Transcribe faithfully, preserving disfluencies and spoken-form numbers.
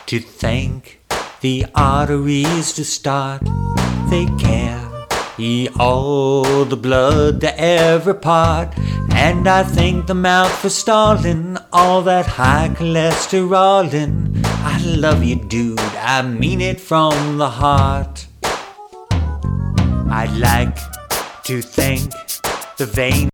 to thank the arteries to start. They carry all the blood to every part. And I thank the mouth for stalling all that high cholesterolin. I love you, dude, I mean it from the heart. I'd like to thank the vein